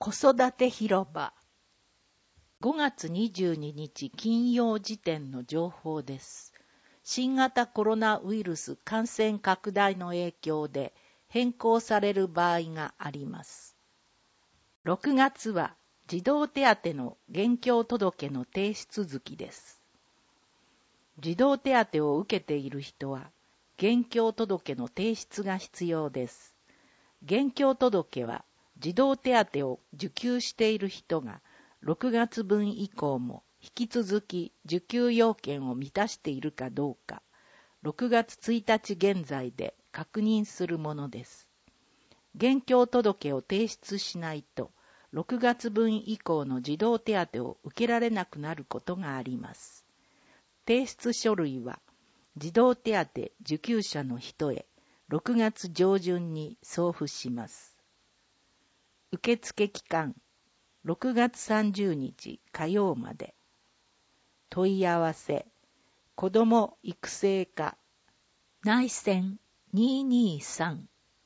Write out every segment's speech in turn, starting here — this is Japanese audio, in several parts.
子育て広場。5月22日金曜時点の情報です。新型コロナウイルス感染拡大の影響で変更される場合があります。6月は児童手当の現況届の提出月です。児童手当を受けている人は現況届の提出が必要です。現況届は児童手当を受給している人が6月分以降も引き続き受給要件を満たしているかどうか、6月1日現在で確認するものです。現況届を提出しないと、6月分以降の児童手当を受けられなくなることがあります。提出書類は、児童手当受給者の人へ6月上旬に送付します。受付期間、6月30日火曜まで。問い合わせ、子ども育成課、内線223。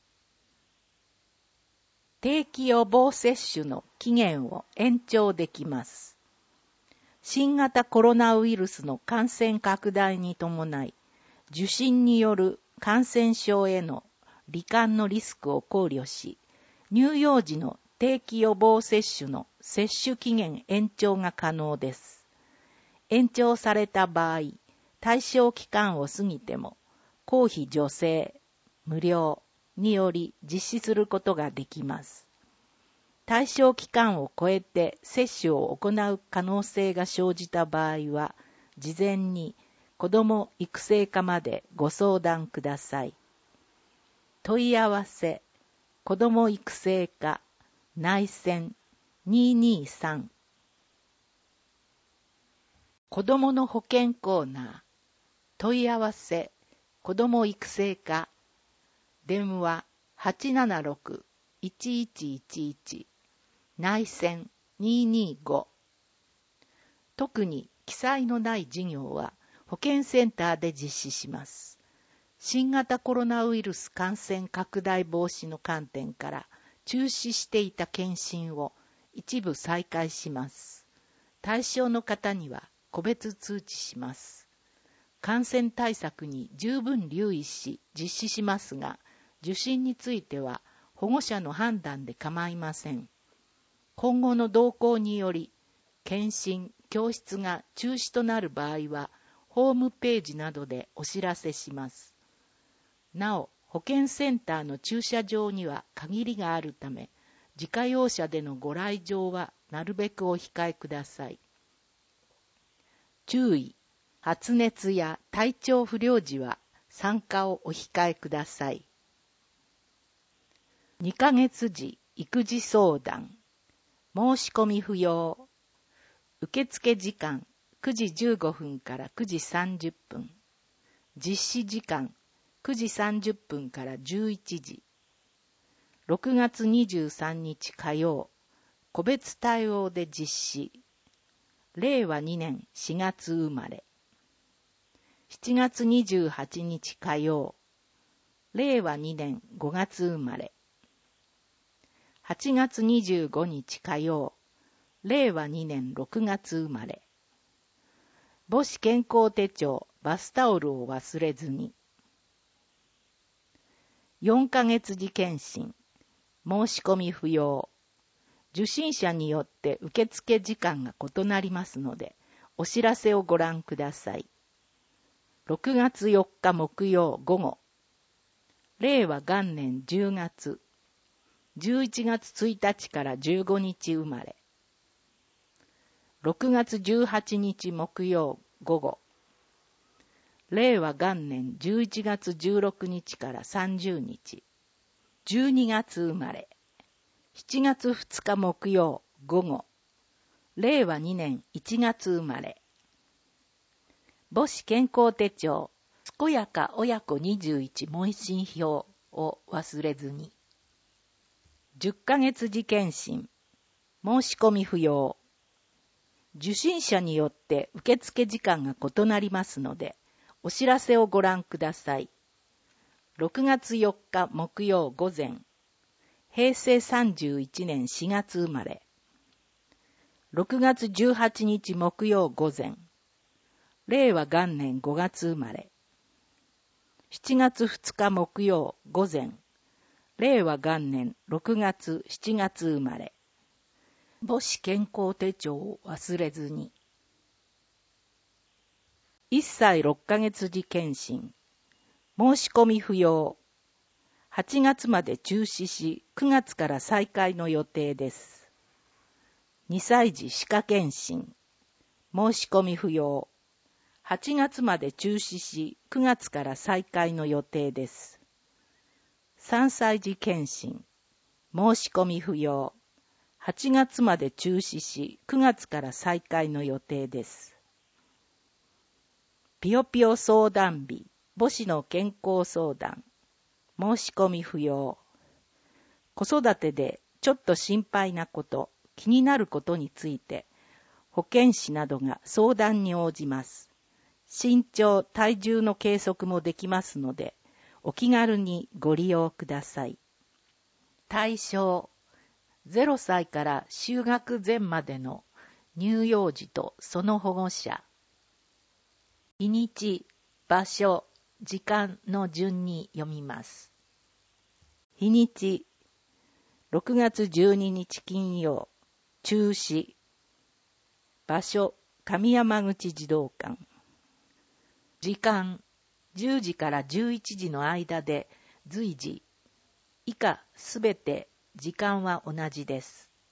定期予防接種の期限を延長できます。新型コロナウイルスの感染拡大に伴い、受診による感染症への罹患のリスクを考慮し、乳幼児の定期予防接種の接種期限延長が可能です。延長された場合、対象期間を過ぎても、公費助成、無料により実施することができます。対象期間を超えて接種を行う可能性が生じた場合は、事前に子ども育成課までご相談ください。問い合わせ、子ども育成課、内線223。子どもの保健コーナー、問い合わせ、子ども育成課、電話876-1111、内線225。特に記載のない事業は保健センターで実施します。新型コロナウイルス感染拡大防止の観点から中止していた検診を一部再開します。対象の方には個別通知します。感染対策に十分留意し実施しますが、受診については保護者の判断で構いません。今後の動向により、検診、教室が中止となる場合は、ホームページなどでお知らせします。なお、保健センターの駐車場には限りがあるため、自家用車でのご来場はなるべくお控えください。注意、発熱や体調不良時は参加をお控えください。2ヶ月時育児相談、申し込み不要。受付時間9時15分から9時30分。実施時間9時30分から11時。6月23日火曜、個別対応で実施。令和2年4月生まれ。7月28日火曜、令和2年5月生まれ。8月25日火曜、令和2年6月生まれ。母子健康手帳、バスタオルを忘れずに。4ヶ月時検診、申し込み不要。受診者によって受付時間が異なりますので、お知らせをご覧ください。6月4日木曜午後。令和元年10月。11月1日から15日生まれ。6月18日木曜午後。令和元年11月16日から30日。12月生まれ。7月2日木曜午後。令和2年1月生まれ。母子健康手帳、健やか親子21問診票を忘れずに。10ヶ月時検診、申し込み不要。受診者によって受付時間が異なりますので、お知らせをご覧ください。6月4日木曜午前。 平成31年4月生まれ。6月18日木曜午前。令和元年5月生まれ。7月2日木曜午前。令和元年6月7月生まれ。母子健康手帳を忘れずに。1歳6ヶ月時検診。申し込み不要。8月まで中止し、9月から再開の予定です。2歳児歯科検診。申し込み不要。8月まで中止し、9月から再開の予定です。3歳児検診。申し込み不要。8月まで中止し、9月から再開の予定です。ぴよぴよ相談日。母子の健康相談。申し込み不要。子育てでちょっと心配なこと、気になることについて、保健師などが相談に応じます。身長、体重の計測もできますので、お気軽にご利用ください。対象、0歳から就学前までの乳幼児とその保護者。日にち、場所、時間の順に読みます。日にち、6月12日金曜、中止。場所、上山口児童館。時間、10時から11時の間で随時。以下すべて時間は同じです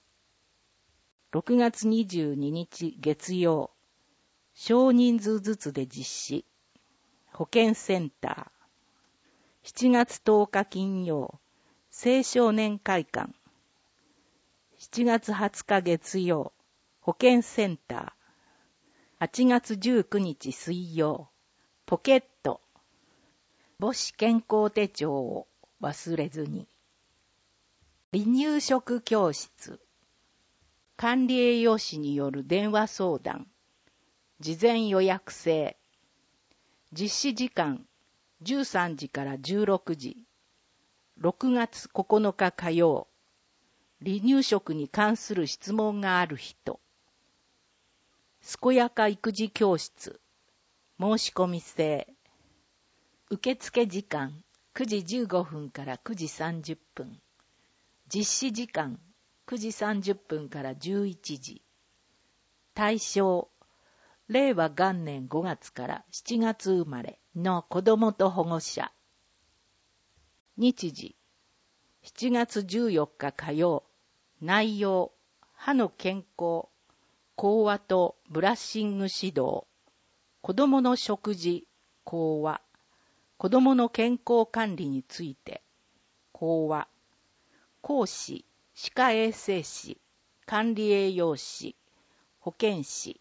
。6月22日月曜、少人数ずつで実施。保健センター。7月10日金曜、青少年会館。7月20日月曜、保健センター。8月19日水曜、ポケット。母子健康手帳を忘れずに。離乳食教室。管理栄養士による電話相談。事前予約制。実施時間13時から16時。6月9日火曜。離乳食に関する質問がある人。健やか育児教室。申し込み制。受付時間9時15分から9時30分。実施時間9時30分から11時。対象、令和元年5月から7月生まれの子どもと保護者。日時、7月14日火曜。内容、歯の健康、講話とブラッシング指導。子どもの食事、講話。子どもの健康管理について、講話。講師、歯科衛生士、管理栄養士、保健師。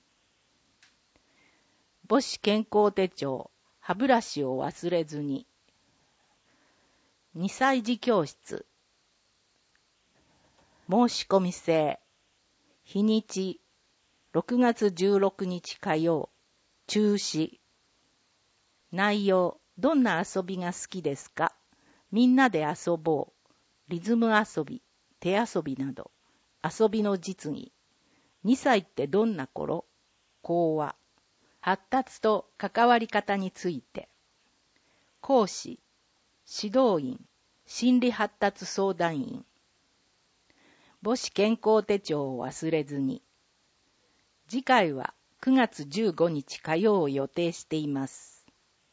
母子健康手帳、歯ブラシを忘れずに。2歳児教室。申し込み制。日にち、6月16日火曜。中止。内容、どんな遊びが好きですか？みんなで遊ぼう。リズム遊び、手遊びなど、遊びの実技。2歳ってどんな頃？講話。発達と関わり方について。講師、指導員、心理発達相談員。母子健康手帳を忘れずに。次回は9月15日火曜を予定しています。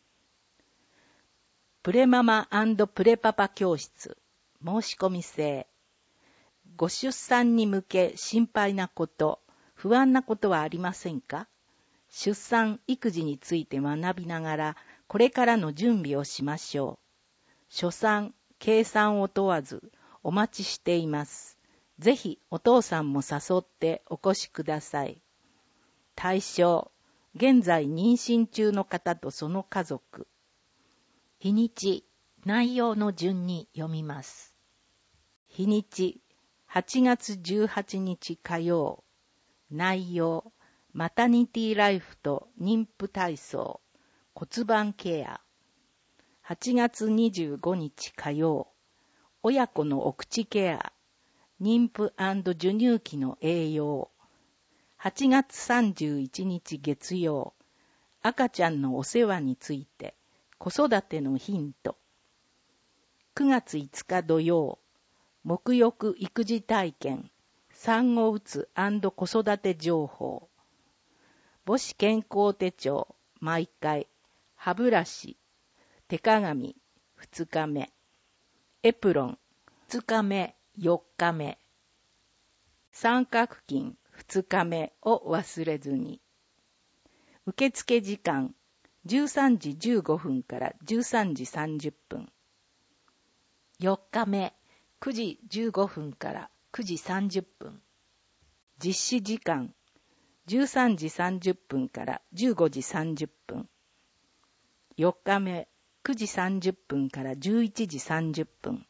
プレママ&プレパパ教室。申し込み制。ご出産に向け心配なこと、不安なことはありませんか？出産・育児について学びながら、これからの準備をしましょう。初産、計算を問わず、お待ちしています。ぜひ、お父さんも誘ってお越しください。対象、現在妊娠中の方とその家族。日にち、内容の順に読みます。日にち、8月18日火曜。内容、マタニティライフと妊婦体操、骨盤ケア。8月25日火曜。 親子のお口ケア、妊婦&授乳期の栄養。8月31日月曜、赤ちゃんのお世話について、子育てのヒント。9月5日土曜、沐浴育児体験、産後うつ&子育て情報。母子健康手帳、毎回、歯ブラシ、手鏡、2日目、エプロン、2日目、4日目、三角巾、2日目を忘れずに。受付時間、13時15分から13時30分。4日目、9時15分から9時30分。実施時間、13時30分から15時30分。4日目、9時30分から11時30分。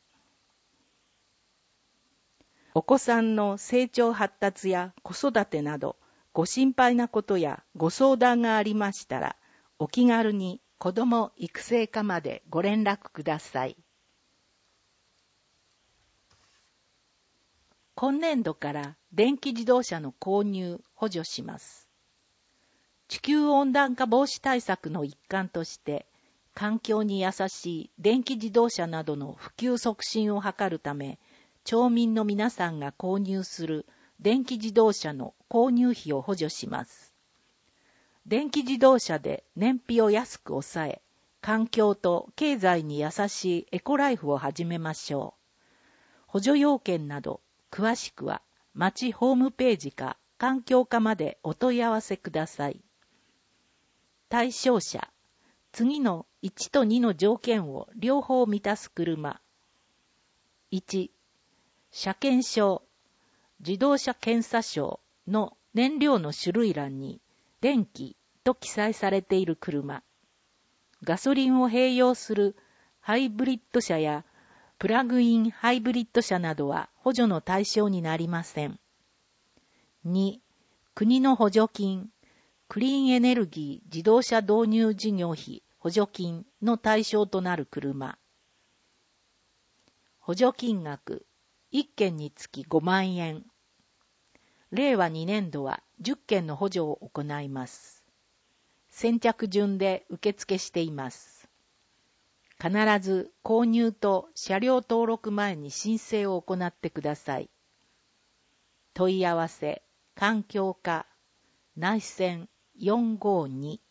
お子さんの成長発達や子育てなど、ご心配なことやご相談がありましたら、お気軽に子ども育成課までご連絡ください。今年度から電気自動車の購入補助します。地球温暖化防止対策の一環として、環境に優しい電気自動車などの普及促進を図るため、町民の皆さんが購入する電気自動車の購入費を補助します。電気自動車で燃費を安く抑え、環境と経済に優しいエコライフを始めましょう。補助要件など、詳しくは町ホームページか環境課までお問い合わせください。対象者、次の1と2の条件を両方満たす車。1、車検証、自動車検査証の燃料の種類欄に電気と記載されている車。ガソリンを併用するハイブリッド車やプラグインハイブリッド車などは補助の対象になりません。2、国の補助金、クリーンエネルギー自動車導入事業費補助金の対象となる車。補助金額、1件につき5万円。令和2年度は10件の補助を行います。先着順で受付しています。必ず購入と車両登録前に申請を行ってください。問い合わせ、環境課、内線452